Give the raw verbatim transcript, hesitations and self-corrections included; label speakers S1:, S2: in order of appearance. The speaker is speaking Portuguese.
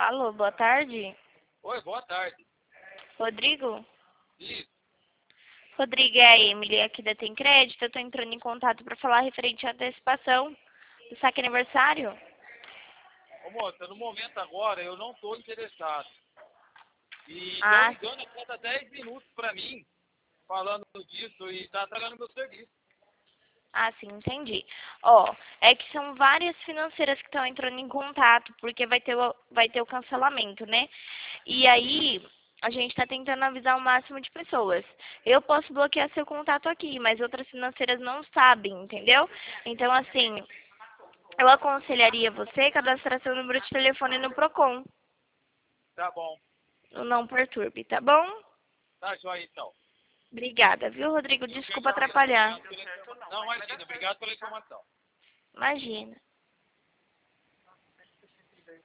S1: Alô, boa tarde.
S2: Oi, boa tarde.
S1: Rodrigo?
S2: Isso.
S1: Rodrigo, é a Emily aqui da Tem Crédito. Eu tô entrando em contato para falar referente à antecipação do saque aniversário.
S2: Ô, moça, no momento agora eu não estou interessado. E estão
S1: Ah,
S2: ligando a cada dez minutos para mim, falando disso e tá atrapalhando meu serviço.
S1: ah, sim, entendi. Ó, é que são várias financeiras que estão entrando em contato, porque vai ter o, vai ter o cancelamento, né? E aí, a gente está tentando avisar o máximo de pessoas. Eu posso bloquear seu contato aqui, mas outras financeiras não sabem, entendeu? Então, assim, eu aconselharia você cadastrar seu número de telefone no Procon.
S2: Tá bom.
S1: No Não Perturbe, tá bom?
S2: Tá joia então.
S1: Obrigada, viu, Rodrigo?
S2: Eu que
S1: Desculpa
S2: agradeço.
S1: atrapalhar.
S2: Obrigado pela informação. Não, imagina, obrigado pela informação.
S1: Imagina.